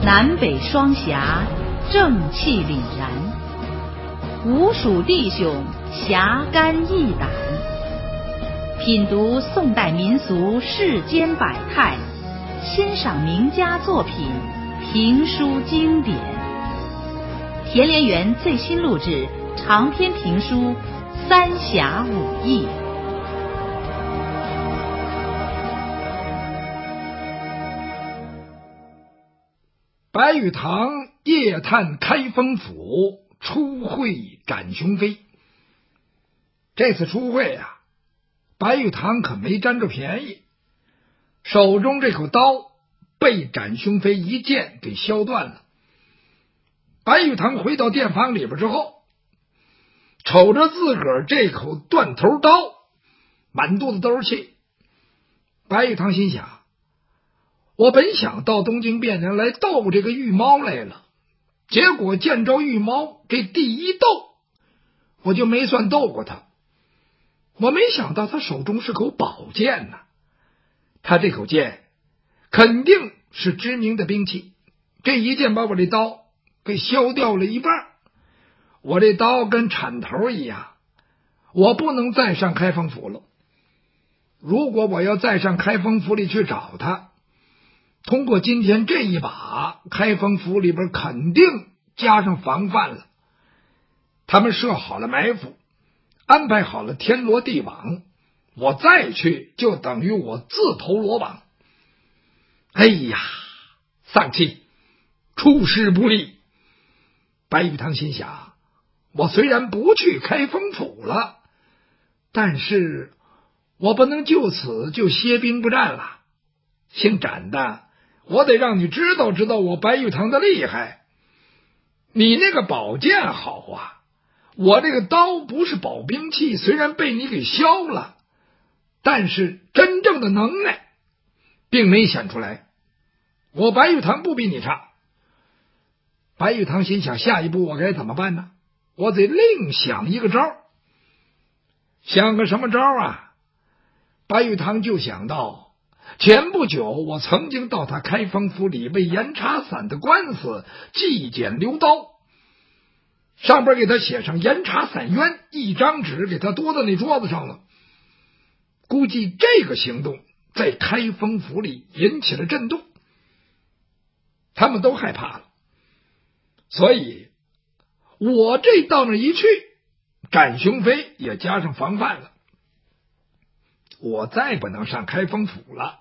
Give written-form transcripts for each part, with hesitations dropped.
南北双侠，正气凛然，吴蜀弟兄侠肝义胆，品读宋代民俗世间百态，欣赏名家作品，评书经典。田连元最新录制长篇评书《三侠五义》。 白玉堂夜探开封府，初会展雄飞。这次初会啊，白玉堂可没占着便宜，手中这口刀被展雄飞一剑给削断了。白玉堂回到店房里边之后，瞅着自个儿这口断头刀，满肚子都是气。白玉堂心想，我本想到东京汴梁来斗这个玉猫来了，结果见着玉猫这第一斗，我就没算斗过他。我没想到他手中是口宝剑呐，他这口剑肯定是知名的兵器，这一剑把我这刀给削掉了一半。我这刀跟铲头一样，我不能再上开封府了。如果我要再上开封府里去找他，通过今天这一把，开封府里边肯定加上防范了。他们设好了埋伏，安排好了天罗地网，我再去就等于我自投罗网。哎呀，丧气，出师不利。白玉堂心想，我虽然不去开封府了，但是我不能就此就歇兵不战了。姓展的，我得让你知道知道我白玉堂的厉害。你那个宝剑好啊，我这个刀不是宝兵器，虽然被你给削了，但是真正的能耐并没显出来。我白玉堂不比你差。白玉堂心想，下一步我该怎么办呢？我得另想一个招。想个什么招啊？白玉堂就想到前不久我曾经到他开封府里为严查散的官司纪检留刀，上边给他写上严查散冤，一张纸给他多到那桌子上了。估计这个行动在开封府里引起了震动，他们都害怕了。所以我这到那一去，展雄飞也加上防范了。我再不能上开封府了，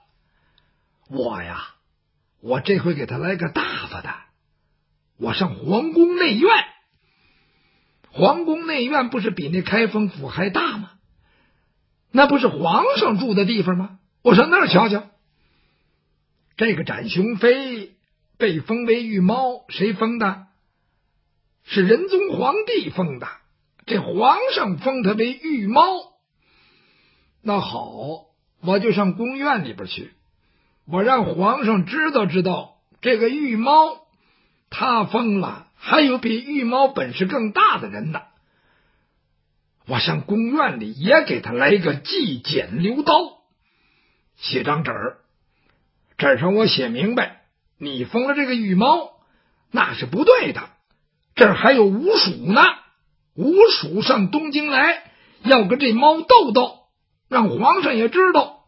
我这回给他来个大发的，我上皇宫内院。皇宫内院不是比那开封府还大吗？那不是皇上住的地方吗？我上那儿瞧瞧。这个展雄飞被封为玉猫，谁封的？是仁宗皇帝封的。这皇上封他为玉猫，那好，我就上宫院里边去，我让皇上知道知道这个玉猫他封了，还有比玉猫本事更大的人呢。我上宫院里也给他来个纪检留刀，写张纸儿，纸上我写明白，你封了这个玉猫那是不对的，这儿还有吴蜀呢，吴蜀上东京来要跟这猫斗斗，让皇上也知道。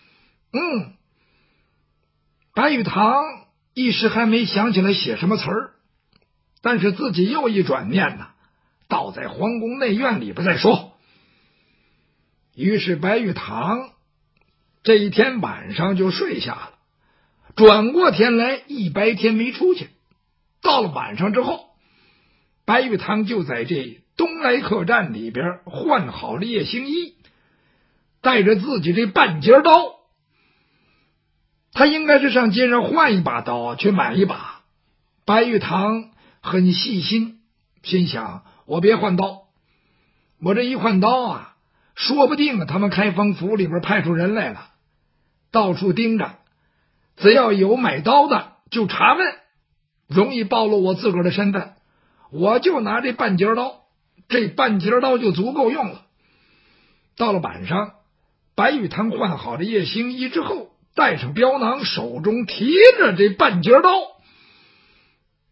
白玉堂一时还没想起来写什么词儿，但是自己又一转念呢，倒在皇宫内院里边再说。于是白玉堂这一天晚上就睡下了，转过天来一白天没出去。到了晚上之后，白玉堂就在这东来客栈里边换好了夜行衣，带着自己这半截刀，他应该是上街上换一把刀去买一把。白玉堂很细心，心想我别换刀，我这一换刀啊，说不定他们开封府里边派出人来了，到处盯着，只要有买刀的就查问，容易暴露我自个儿的身份。我就拿这半截刀，这半截刀就足够用了。到了晚上，白玉堂换好了夜行衣之后，带上镖囊，手中提着这半截刀，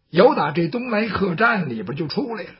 由打这东来客栈里边就出来了。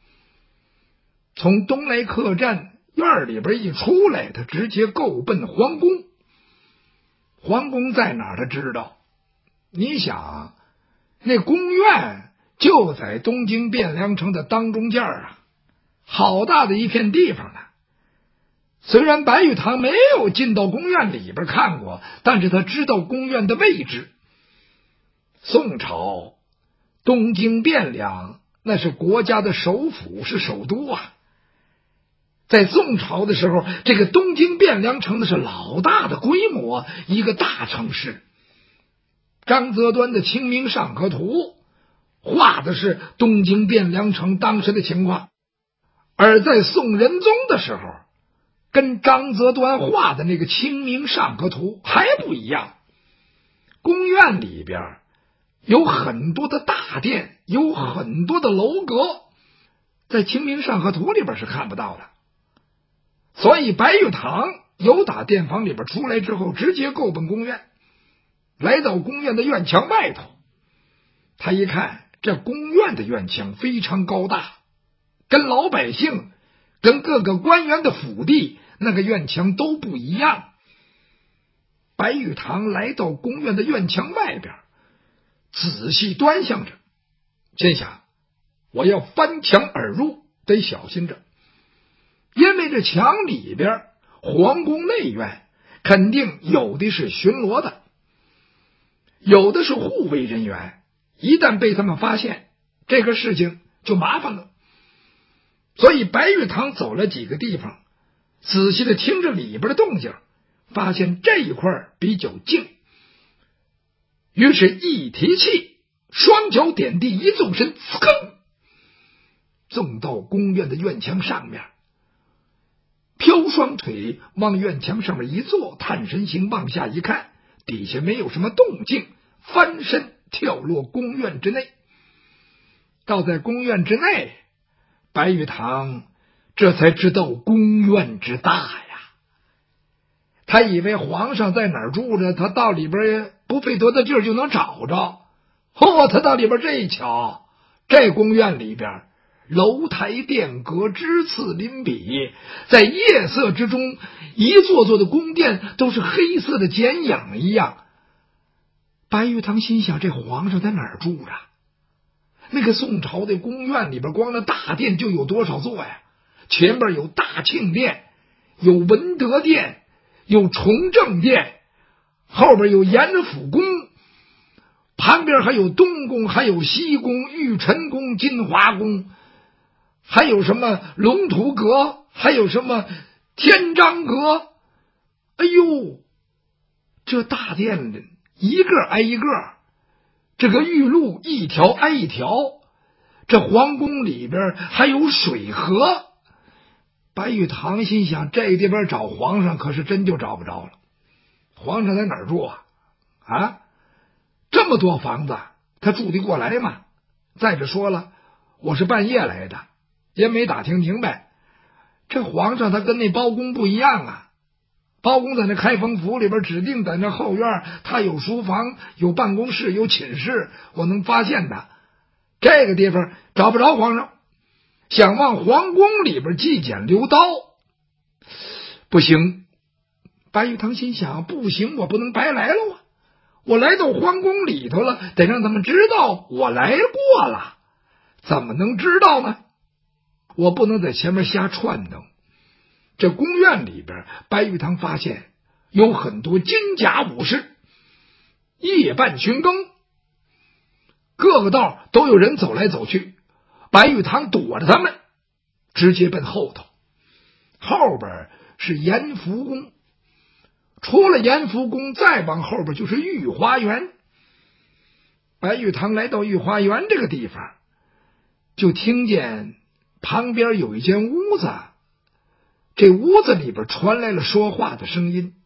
从东来客栈院里边一出来，他直接够奔皇宫。皇宫在哪儿他知道，你想那宫院就在东京汴梁城的当中间啊，好大的一片地方呢。虽然白玉堂没有进到宫院里边看过，但是他知道宫院的位置。宋朝东京汴梁那是国家的首府，是首都啊。在宋朝的时候，这个东京汴梁城的是老大的规模，一个大城市。张择端的《清明上河图》画的是东京汴梁城当时的情况，而在宋仁宗的时候，跟张择端画的那个《清明上河图》还不一样。宫院里边有很多的大殿，有很多的楼阁，在《清明上河图》里边是看不到的。所以白玉堂由打殿房里边出来之后，直接够奔宫院。来到宫院的院墙外头，他一看这宫院的院墙非常高大，跟老百姓跟各个官员的府邸那个院墙都不一样。白玉堂来到宫院的院墙外边，仔细端详着，心想我要翻墙而入，得小心着，因为这墙里边皇宫内院肯定有的是巡逻的，有的是护卫人员，一旦被他们发现，这个事情就麻烦了。所以白玉堂走了几个地方，仔细的听着里边的动静，发现这一块比较静，于是一提气，双脚点地，一纵身，呲，纵到宫院的院墙上面，飘双腿往院墙上面一坐，探身形往下一看，底下没有什么动静，翻身跳落宫院之内。到在宫院之内，白玉堂这才知道宫院之大呀。他以为皇上在哪儿住着，他到里边不费多大劲儿就能找着。他到里边这一瞧，这宫院里边楼台殿阁枝次林比，在夜色之中，一座座的宫殿都是黑色的剪影一样。白玉堂心想，这皇上在哪儿住着？那个宋朝的宫院里边，光那大殿就有多少座呀？前边有大庆殿，有文德殿，有崇政殿，后边有延福宫，旁边还有东宫，还有西宫、玉宸宫、金华宫，还有什么龙图阁，还有什么天章阁。哎呦，这大殿里一个挨一个，这个玉露一条挨一条，这皇宫里边还有水河。白玉堂心想，这地方找皇上可是真就找不着了。皇上在哪儿住啊？这么多房子他住得过来吗？再者说了，我是半夜来的，也没打听明白，这皇上他跟那包公不一样啊。包公在那开封府里边指定在那后院，他有书房，有办公室，有寝室，我能发现的。这个地方找不着皇上，想往皇宫里边祭简留刀，不行。白玉堂心想，不行，我不能白来了啊！我来到皇宫里头了，得让他们知道我来过了。怎么能知道呢？我不能在前面瞎串腾。这宫院里边，白玉堂发现有很多金甲武士，夜半巡更，各个道都有人走来走去。白玉堂躲着他们，直接奔后头。后边是延福宫，出了延福宫，再往后边就是御花园。白玉堂来到御花园这个地方，就听见旁边有一间屋子，这屋子里边传来了说话的声音。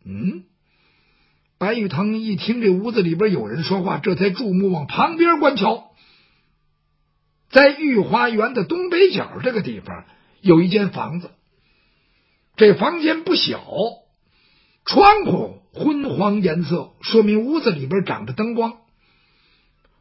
白玉堂一听这屋子里边有人说话，这才注目往旁边观瞧。在御花园的东北角这个地方有一间房子，这房间不小，窗户昏黄颜色，说明屋子里边长着灯光。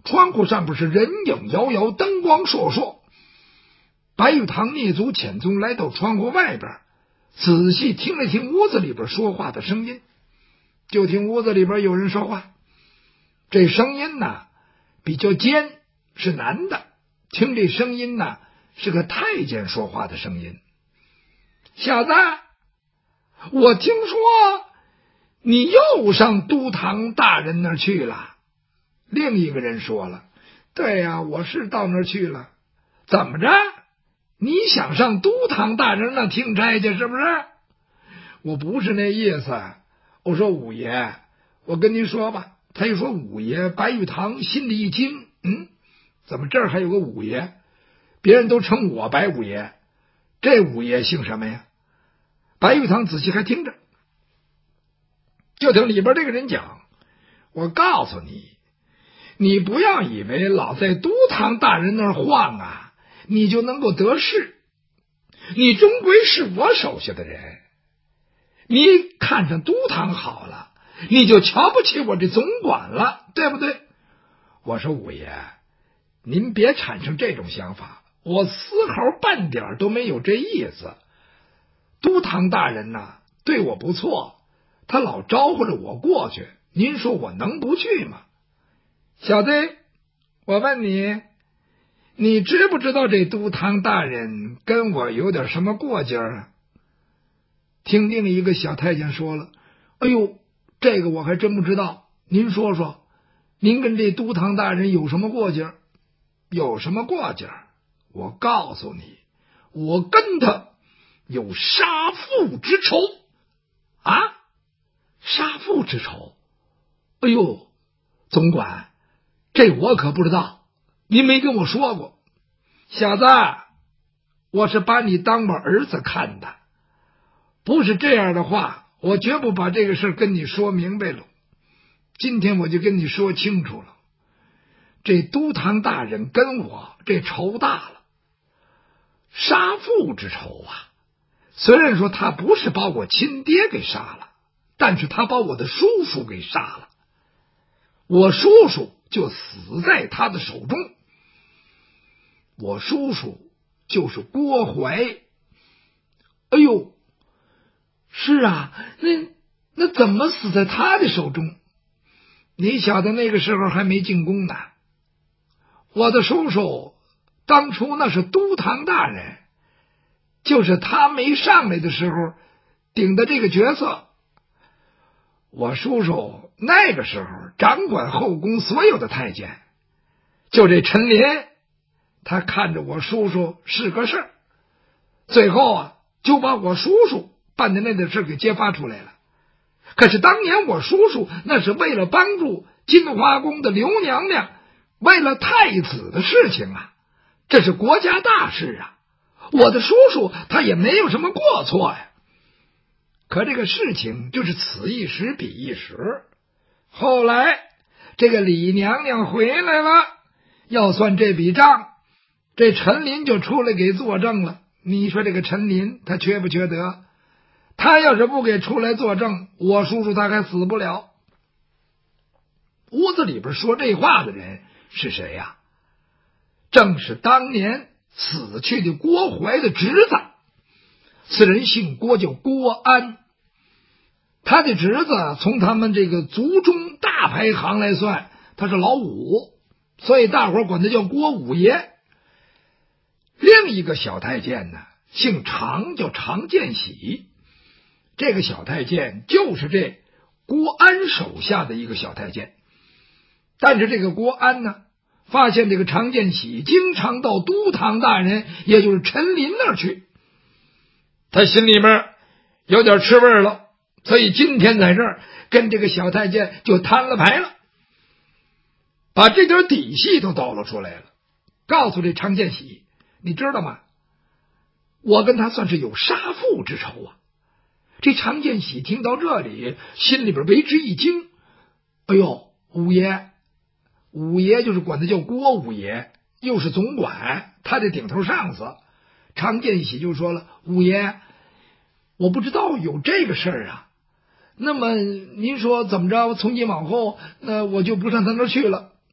窗户上边是人影摇摇，灯光烁烁。白玉堂蹑足潜踪来到窗户外边，仔细听了听屋子里边说话的声音。就听屋子里边有人说话，这声音呢比较尖，是男的。听这声音呢是个太监说话的声音。小子，我听说你又上都堂大人那儿去了。另一个人说了，对呀，我是到那儿去了。怎么着？你想上都堂大人那听差去是不是？我不是那意思。我说五爷，我跟您说吧。他一说五爷，白玉堂心里一惊，怎么这儿还有个五爷？别人都称我白五爷，这五爷姓什么呀？白玉堂仔细还听着，就听里边这个人讲，我告诉你，你不要以为老在都堂大人那儿晃啊，你就能够得势。你终归是我手下的人，你看上都堂好了，你就瞧不起我这总管了，对不对？我说五爷，您别产生这种想法，我丝毫半点都没有这意思。都堂大人呐，对我不错，他老招呼着我过去，您说我能不去吗？小子，我问你，你知不知道这都堂大人跟我有点什么过节啊？听另一个小太监说了，哎呦，这个我还真不知道，您说说，您跟这都堂大人有什么过节？有什么过节？我告诉你，我跟他有杀父之仇啊！杀父之仇？哎呦，总管，这我可不知道，您没跟我说过。小子，我是把你当我儿子看的，不是这样的话，我绝不把这个事跟你说明白了。今天我就跟你说清楚了，这都堂大人跟我这仇大了，杀父之仇啊！虽然说他不是把我亲爹给杀了，但是他把我的叔叔给杀了，我叔叔就死在他的手中。我叔叔就是郭槐。哎呦，是啊，那怎么死在他的手中？你晓得那个时候还没进宫呢。我的叔叔当初那是都堂大人，就是他没上来的时候顶的这个角色。我叔叔那个时候掌管后宫所有的太监，就这陈琳，他看着我叔叔是个事儿，最后啊就把我叔叔办的那点事给揭发出来了。可是当年我叔叔那是为了帮助金华宫的刘娘娘，为了太子的事情啊，这是国家大事啊，我的叔叔他也没有什么过错呀。可这个事情就是此一时彼一时，后来这个李娘娘回来了，要算这笔账，这陈琳就出来给作证了。你说这个陈琳他缺不缺德？他要是不给出来作证，我叔叔他还死不了。屋子里边说这话的人是谁呀？正是当年死去的郭槐的侄子，此人姓郭，叫郭安。他的侄子从他们这个族中大排行来算，他是老五，所以大伙管他叫郭五爷。另一个小太监呢，姓常，叫常见喜。这个小太监就是这郭安手下的一个小太监。但是这个郭安呢，发现这个常见喜经常到都堂大人，也就是陈琳那儿去，他心里面有点吃味了，所以今天在这儿跟这个小太监就摊了牌了，把这点底细都抖露出来了，告诉这常见喜，你知道吗？我跟他算是有杀父之仇啊！这常见喜听到这里，心里边为之一惊。哎呦，五爷，五爷就是管他叫郭五爷，又是总管，他的顶头上司。常见喜就说了，五爷，我不知道有这个事儿啊，那么您说怎么着，从今往后那我就不上他那儿去了。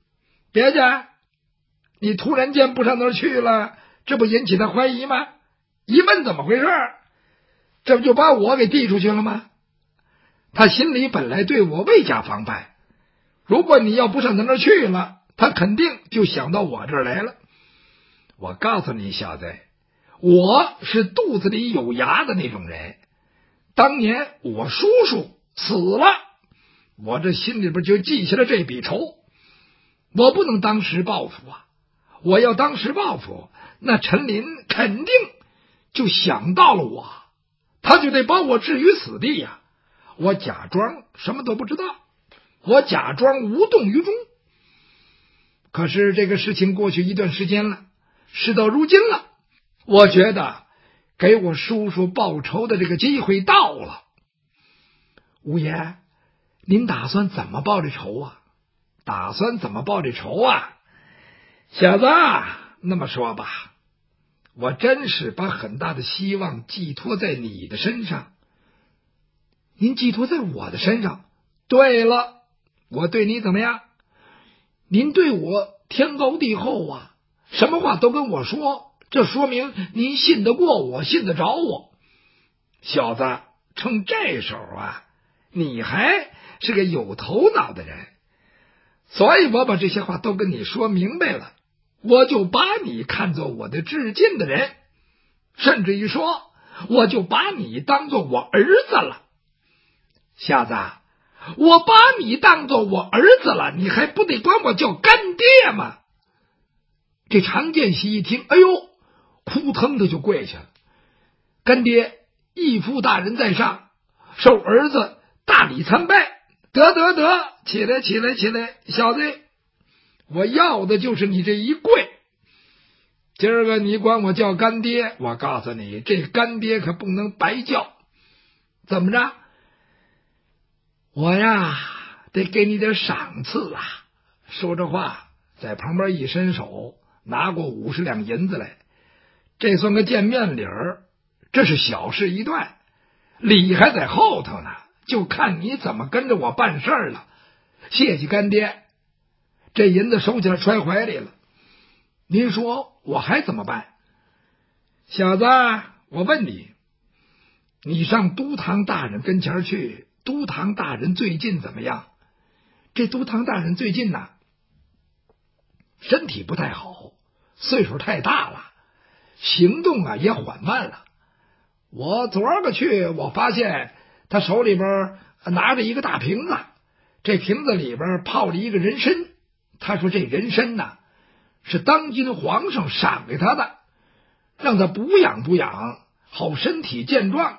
别介，你突然间不上那儿去了，这不引起他怀疑吗？一问怎么回事，这不就把我给递出去了吗？他心里本来对我未加防范，如果你要不上他那儿去了，他肯定就想到我这儿来了。我告诉你小子，我是肚子里有牙的那种人，当年我叔叔死了，我这心里边就记下了这笔仇，我不能当时报复啊！我要当时报复，那陈林肯定就想到了我，他就得把我置于死地呀！我假装什么都不知道，我假装无动于衷。可是这个事情过去一段时间了，事到如今了，我觉得给我叔叔报仇的这个机会到了。五爷，您打算怎么报这仇啊？打算怎么报这仇啊？小子，那么说吧，我真是把很大的希望寄托在你的身上。您寄托在我的身上？对了，我对你怎么样？您对我天高地厚啊，什么话都跟我说，这说明您信得过我，信得着我。小子，趁这手啊，你还是个有头脑的人，所以我把这些话都跟你说明白了，我就把你看作我的至亲的人，甚至于说，我就把你当作我儿子了。小子，我把你当作我儿子了，你还不得管我叫干爹吗？这常建喜一听，哎呦，扑腾的就跪下了。干爹，义父大人在上，受儿子大礼参拜。得，起来，小子，我要的就是你这一跪。今儿个你管我叫干爹，我告诉你，这干爹可不能白叫。怎么着？我呀，得给你点赏赐啊！说着话，在旁边一伸手，拿过50两银子来。这算个见面礼儿，这是小事一段，礼还在后头呢，就看你怎么跟着我办事了。谢谢干爹，这银子收起来揣怀里了。您说我还怎么办？小子，我问你，你上都堂大人跟前去，都堂大人最近怎么样？这都堂大人最近呢，身体不太好，岁数太大了，行动啊也缓慢了。我昨儿个去，我发现他手里边拿着一个大瓶子，这瓶子里边泡着一个人参。他说这人参呢，是当今皇上赏给他的，让他补养补养，好身体健壮。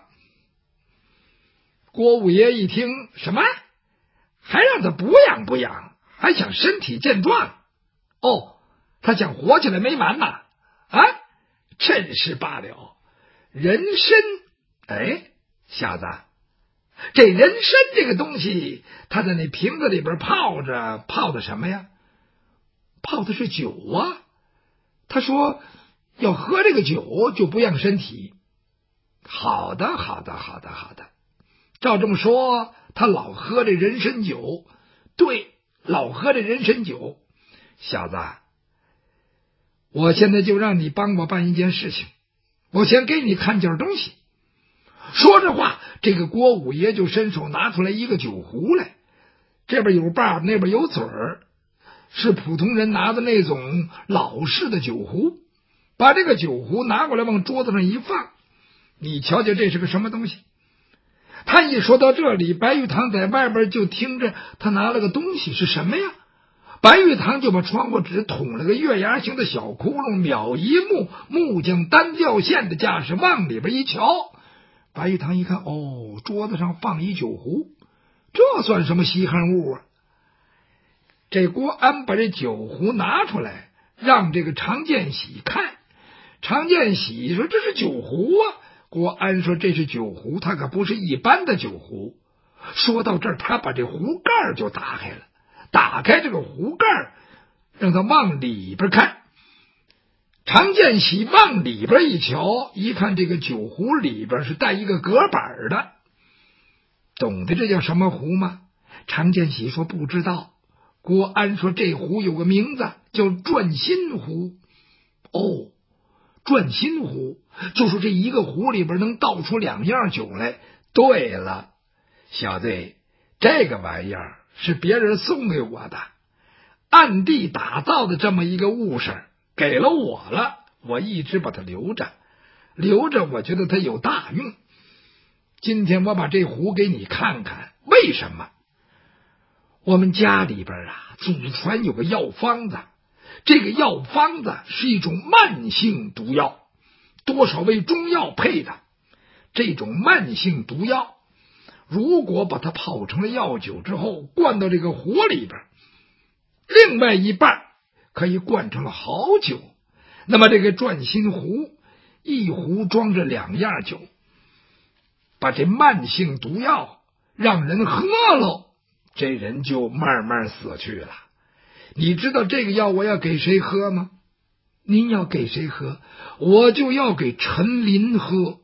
郭五爷一听，什么？还让他补养补养，还想身体健壮？哦，他想活起来没完呐！啊，真是罢了。人参，哎，小子，这人参这个东西，他在那瓶子里边泡着，泡的什么呀？泡的是酒啊。他说要喝这个酒就不养身体。好的。照这么说，他老喝这人参酒。对，老喝这人参酒。小子，我现在就让你帮我办一件事情，我先给你看件东西。说着话，这个郭五爷就伸手拿出来一个酒壶来，这边有把，那边有嘴儿，是普通人拿的那种老式的酒壶。把这个酒壶拿过来往桌子上一放，你瞧瞧这是个什么东西。他一说到这里，白玉堂在外边就听着他拿了个东西，是什么呀？白玉堂就把窗户纸捅了个月牙形的小窟窿，秒一目，木匠单吊线的架势，往里边一瞧，白玉堂一看，哦，桌子上放一酒壶，这算什么稀罕物啊？这郭安把这酒壶拿出来，让这个常建喜看。常建喜说这是酒壶啊。郭安说这是酒壶，它可不是一般的酒壶。说到这儿，他把这壶盖就打开了，打开这个壶盖，让他往里边看。常建喜往里边一瞧，一看这个酒壶里边是带一个隔板的。懂得这叫什么壶吗？常建喜说不知道。 国安说这壶有个名字叫转心壶。哦，转心壶就是这一个壶里边能倒出2样酒来。对了，小子，这个玩意儿是别人送给我的，暗地打造的这么一个物事，给了我了，我一直把它留着，我觉得它有大用。今天我把这壶给你看看，为什么？我们家里边祖传有个药方子，这个药方子是一种慢性毒药，多少味中药配的。这种慢性毒药如果把它泡成了药酒之后，灌到这个壶里边，另外一半可以灌成了好酒。那么这个转心壶，一壶装着2样酒，把这慢性毒药让人喝了，这人就慢慢死去了。你知道这个药我要给谁喝吗？您要给谁喝？我就要给陈琳喝。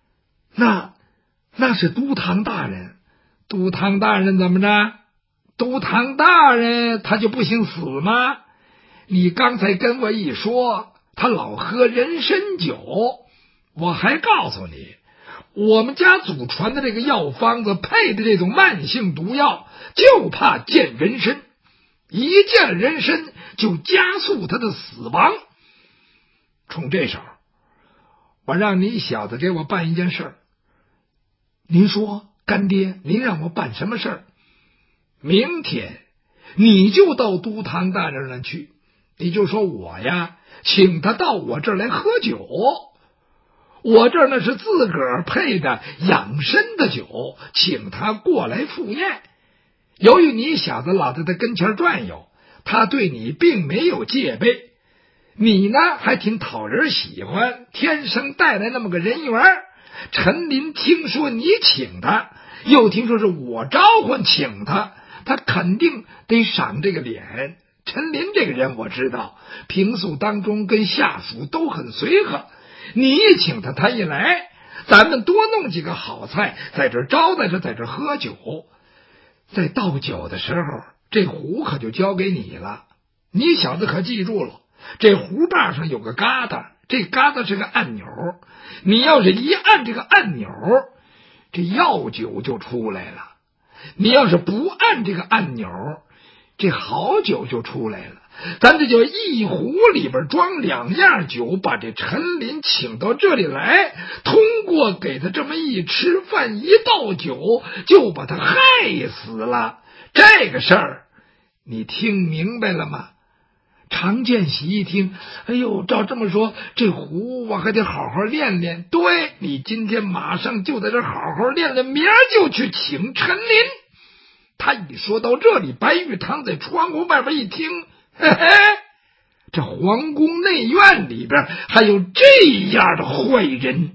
那是都堂大人。都堂大人怎么着？都堂大人他就不姓死吗？你刚才跟我一说他老喝人参酒，我还告诉你，我们家祖传的这个药方子配的这种慢性毒药，就怕见人参，一见了人参就加速他的死亡。冲这手，我让你小子给我办一件事儿。您说，干爹，您让我办什么事儿？明天你就到都堂大人那去，你就说我呀请他到我这儿来喝酒，我这儿那是自个儿配的养生的酒，请他过来赴宴。由于你小子老在他跟前转悠，他对你并没有戒备，你呢还挺讨人喜欢，天生带来那么个人缘。陈琳听说你请他，又听说是我召唤请他，他肯定得赏这个脸。陈琳这个人我知道，平素当中跟下属都很随和，你一请他，他一来，咱们多弄几个好菜在这招待着，在这喝酒。在倒酒的时候，这壶可就交给你了。你小子可记住了，这壶把上有个疙瘩，这疙瘩是个按钮，你要是一按这个按钮，这药酒就出来了。你要是不按这个按钮，这好酒就出来了。咱这就一壶里边装2样酒，把这陈琳请到这里来，通过给他这么一吃饭一倒酒，就把他害死了。这个事儿你听明白了吗？常见喜一听，哎呦，照这么说，这壶我还得好好练练。对，你今天马上就在这好好练练，明儿就去请陈琳。他一说到这里，白玉堂在窗户外边一听，嘿嘿，这皇宫内院里边还有这样的坏人。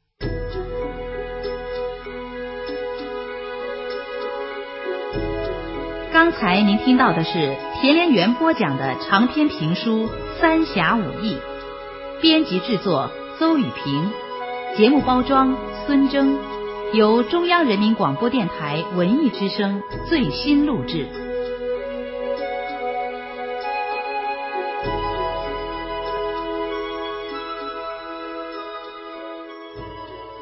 刚才您听到的是田连元播讲的长篇评书《三侠五义》，编辑制作邹宇平，节目包装孙征，由中央人民广播电台文艺之声最新录制。